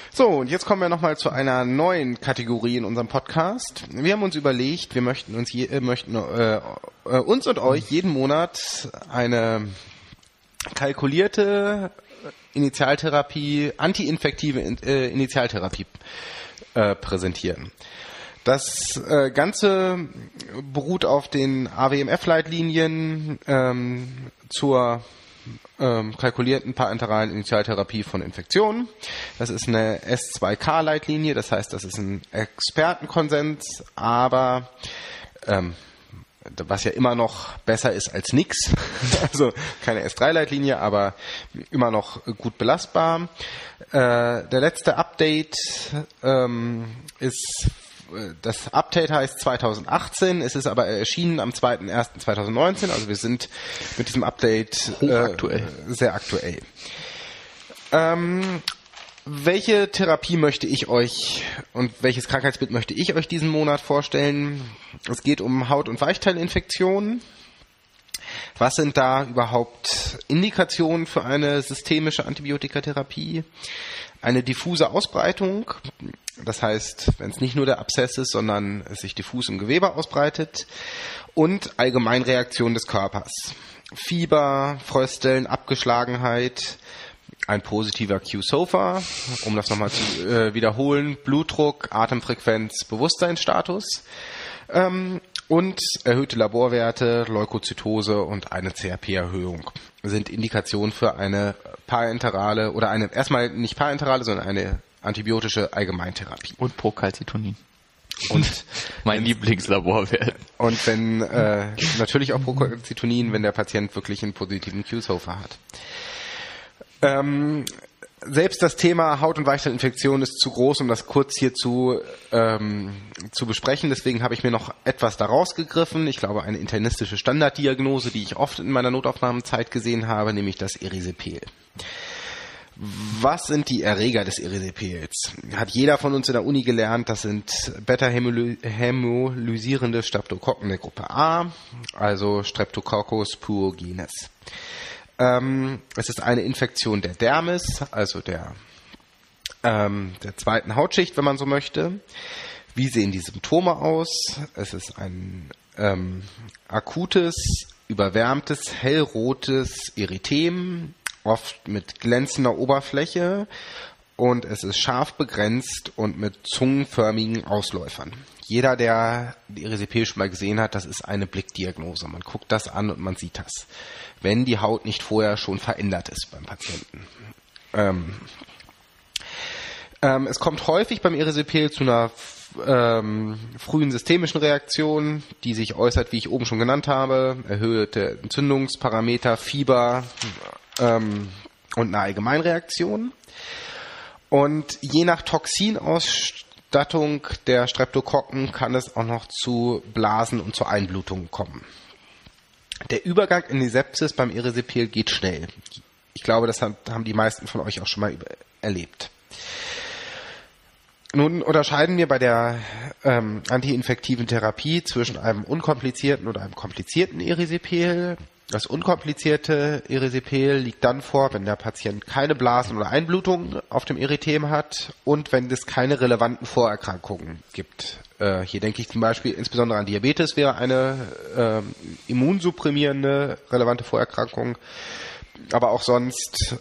So, und jetzt kommen wir nochmal zu einer neuen Kategorie in unserem Podcast. Wir haben uns überlegt, wir möchten uns und euch jeden Monat eine kalkulierte Initialtherapie, antiinfektive Initialtherapie präsentieren. Das Ganze beruht auf den AWMF-Leitlinien zur kalkulierten parenteralen Initialtherapie von Infektionen. Das ist eine S2K-Leitlinie, das heißt, das ist ein Expertenkonsens, aber was ja immer noch besser ist als nix. Also keine S3-Leitlinie, aber immer noch gut belastbar. Der letzte Update ist, das Update heißt 2018, es ist aber erschienen am 2.1.2019, also wir sind mit diesem Update sehr aktuell. Welche Therapie möchte ich euch und welches Krankheitsbild möchte ich euch diesen Monat vorstellen? Es geht um Haut- und Weichteilinfektionen. Was sind da überhaupt Indikationen für eine systemische Antibiotikatherapie? Eine diffuse Ausbreitung, das heißt, wenn es nicht nur der Abszess ist, sondern es sich diffus im Gewebe ausbreitet. Und Allgemeinreaktion des Körpers. Fieber, Frösteln, Abgeschlagenheit, ein positiver Q-SOFA, um das nochmal zu wiederholen, Blutdruck, Atemfrequenz, Bewusstseinsstatus und erhöhte Laborwerte, Leukozytose und eine CRP-Erhöhung sind Indikationen für eine parenterale oder eine, erstmal nicht parenterale, sondern eine antibiotische Allgemeintherapie. Und Procalcitonin. Und mein Lieblingslaborwert. Und wenn natürlich auch Procalcitonin, wenn der Patient wirklich einen positiven Q-SOFA hat. Selbst das Thema Haut- und Weichteilinfektion ist zu groß, um das kurz hier zu besprechen. Deswegen habe ich mir noch etwas daraus gegriffen. Ich glaube, eine internistische Standarddiagnose, die ich oft in meiner Notaufnahmenzeit gesehen habe, nämlich das Erisipel. Was sind die Erreger des Erisipels? Hat jeder von uns in der Uni gelernt, das sind beta-hämolysierende Streptokokken der Gruppe A, also Streptococcus pyogenes. Es ist eine Infektion der Dermis, also der zweiten Hautschicht, wenn man so möchte. Wie sehen die Symptome aus? Es ist ein akutes, überwärmtes, hellrotes Erythem, oft mit glänzender Oberfläche, und es ist scharf begrenzt und mit zungenförmigen Ausläufern. Jeder, der die Erisipel schon mal gesehen hat, das ist eine Blickdiagnose. Man guckt das an und man sieht das, wenn die Haut nicht vorher schon verändert ist beim Patienten. Es kommt häufig beim Erisipel zu einer frühen systemischen Reaktion, die sich äußert, wie ich oben schon genannt habe, erhöhte Entzündungsparameter, Fieber und eine Allgemeinreaktion. Und je nach Toxinausstattung der Streptokokken kann es auch noch zu Blasen und zu Einblutungen kommen. Der Übergang in die Sepsis beim Erisipel geht schnell. Ich glaube, das haben die meisten von euch auch schon mal erlebt. Nun unterscheiden wir bei der antiinfektiven Therapie zwischen einem unkomplizierten oder einem komplizierten Erisipel. Das unkomplizierte Erisipel liegt dann vor, wenn der Patient keine Blasen oder Einblutungen auf dem Erythem hat und wenn es keine relevanten Vorerkrankungen gibt. Hier denke ich zum Beispiel insbesondere an Diabetes, wäre eine immunsupprimierende relevante Vorerkrankung, aber auch sonst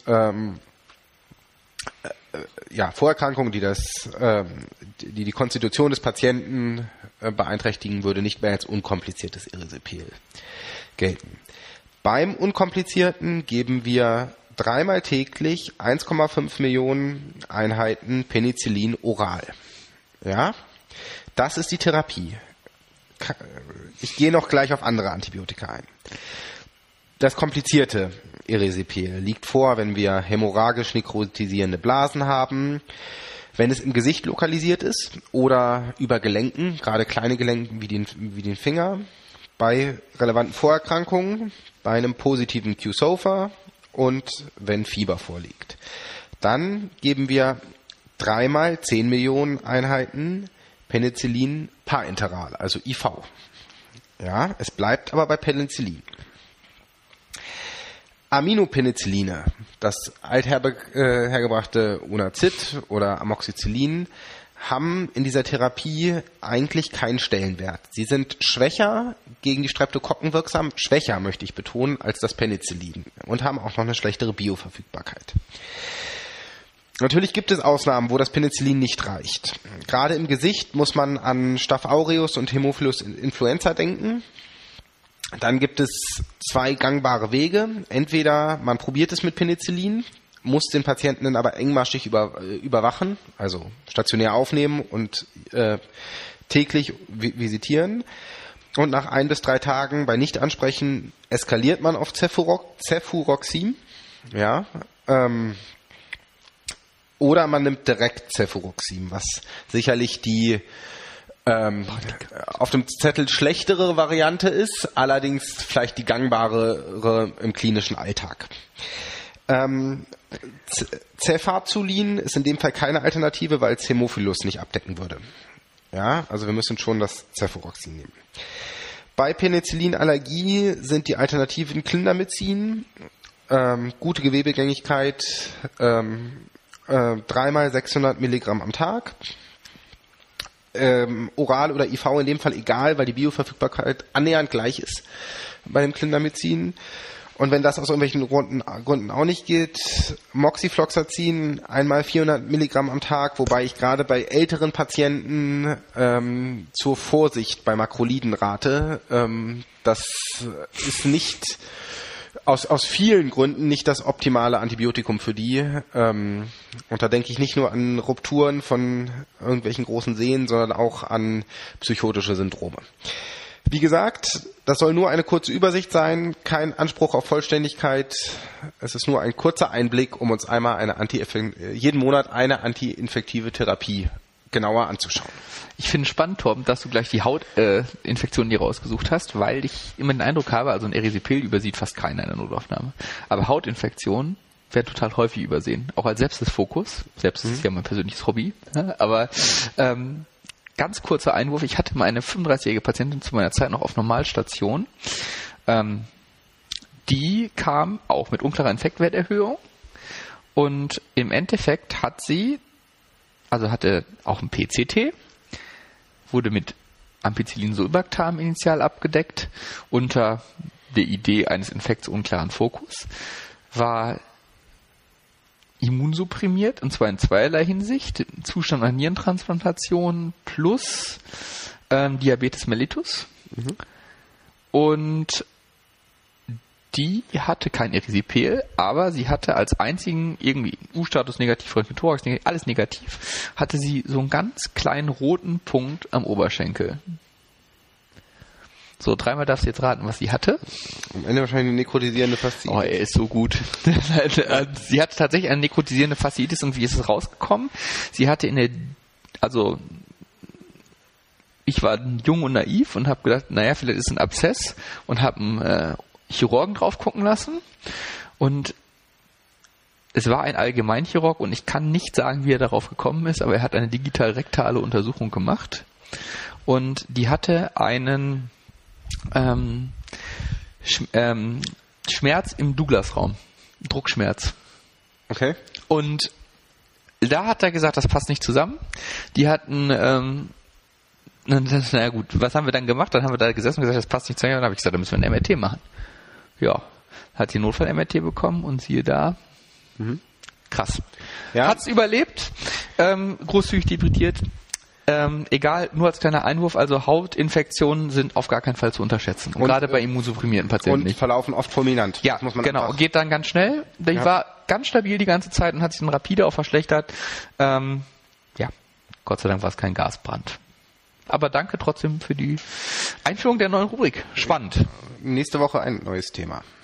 Vorerkrankungen, die die Konstitution des Patienten beeinträchtigen würde, nicht mehr als unkompliziertes Erisipel gelten. Beim Unkomplizierten geben wir 3-mal täglich 1,5 Millionen Einheiten Penicillin oral. Ja, das ist die Therapie. Ich gehe noch gleich auf andere Antibiotika ein. Das komplizierte Erisipel liegt vor, wenn wir hämorrhagisch nekrotisierende Blasen haben, wenn es im Gesicht lokalisiert ist oder über Gelenken, gerade kleine Gelenken wie den Finger, bei relevanten Vorerkrankungen, bei einem positiven Q-SOFA und wenn Fieber vorliegt. Dann geben wir 3-mal 10 Millionen Einheiten Penicillin parenteral, also IV. Ja, es bleibt aber bei Penicillin. Aminopenicilline, das althergebrachte Onazid oder Amoxicillin, haben in dieser Therapie eigentlich keinen Stellenwert. Sie sind schwächer gegen die Streptokokken wirksam, schwächer möchte ich betonen, als das Penicillin und haben auch noch eine schlechtere Bioverfügbarkeit. Natürlich gibt es Ausnahmen, wo das Penicillin nicht reicht. Gerade im Gesicht muss man an Staph aureus und Haemophilus influenza denken. Dann gibt es 2 gangbare Wege. Entweder man probiert es mit Penicillin, muss den Patienten dann aber engmaschig überwachen, also stationär aufnehmen und täglich visitieren. Und nach 1 bis 3 Tagen bei Nichtansprechen eskaliert man auf Cefuroxim. Ja, oder man nimmt direkt Cefuroxim, was sicherlich die auf dem Zettel schlechtere Variante ist, allerdings vielleicht die gangbare im klinischen Alltag. Cefazolin ist in dem Fall keine Alternative, weil es Haemophilus nicht abdecken würde. Ja, also wir müssen schon das Cefuroxim nehmen. Bei Penicillinallergie sind die Alternativen Clindamycin, gute Gewebegängigkeit, 3x 600 Milligramm am Tag. Oral oder IV in dem Fall egal, weil die Bioverfügbarkeit annähernd gleich ist bei dem Clindamycin. Und wenn das aus irgendwelchen Gründen auch nicht geht, Moxifloxacin 1x 400 Milligramm am Tag, wobei ich gerade bei älteren Patienten zur Vorsicht bei Makroliden rate. Das ist nicht aus vielen Gründen nicht das optimale Antibiotikum für die. Und da denke ich nicht nur an Rupturen von irgendwelchen großen Sehnen, sondern auch an psychotische Syndrome. Wie gesagt, das soll nur eine kurze Übersicht sein, kein Anspruch auf Vollständigkeit. Es ist nur ein kurzer Einblick, um uns einmal jeden Monat eine antiinfektive Therapie genauer anzuschauen. Ich finde es spannend, Torben, dass du gleich die Hautinfektionen dir rausgesucht hast, weil ich immer den Eindruck habe, also ein Erisipel übersieht fast keiner in der Notaufnahme. Aber Hautinfektionen werden total häufig übersehen, auch als Sepsis-Fokus. Sepsis ist ja mein persönliches Hobby, aber ganz kurzer Einwurf, ich hatte mal eine 35-jährige Patientin zu meiner Zeit noch auf Normalstation. Die kam auch mit unklarer Infektwerterhöhung und im Endeffekt hatte auch ein PCT, wurde mit Ampicillin-Sulbactam initial abgedeckt unter der Idee eines Infekts unklaren Fokus, war immunsupprimiert, und zwar in zweierlei Hinsicht, Zustand einer Nierentransplantation plus Diabetes mellitus. Und die hatte kein Erisipel, aber sie hatte als einzigen irgendwie U-Status negativ, Röntgen-Thorax negativ, alles negativ, hatte sie so einen ganz kleinen roten Punkt am Oberschenkel. So, 3-mal darfst du jetzt raten, was sie hatte. Am Ende wahrscheinlich eine nekrotisierende Fasziitis. Oh, er ist so gut. Sie hatte tatsächlich eine nekrotisierende Fasziitis und wie ist es rausgekommen? Sie hatte ich war jung und naiv und habe gedacht, naja, vielleicht ist es ein Abszess und habe einen Chirurgen drauf gucken lassen und es war ein Allgemeinchirurg und ich kann nicht sagen, wie er darauf gekommen ist, aber er hat eine digital-rektale Untersuchung gemacht und die hatte einen Schmerz im Douglas-Raum, Druckschmerz. Okay. Und da hat er gesagt, das passt nicht zusammen. Die hatten naja gut, was haben wir dann gemacht? Dann haben wir da gesessen und gesagt, das passt nicht zusammen. Dann habe ich gesagt, da müssen wir ein MRT machen. Ja, hat die Notfall-MRT bekommen und siehe da, krass. Ja. Hat's überlebt, großzügig debridiert. Egal, nur als kleiner Einwurf, also Hautinfektionen sind auf gar keinen Fall zu unterschätzen. Und gerade bei immunsupprimierten Patienten und nicht. Verlaufen oft fulminant. Ja, muss man genau. Geht dann ganz schnell. Die war ganz stabil die ganze Zeit und hat sich dann rapide auch verschlechtert. Gott sei Dank war es kein Gasbrand. Aber danke trotzdem für die Einführung der neuen Rubrik. Spannend. Nächste Woche ein neues Thema.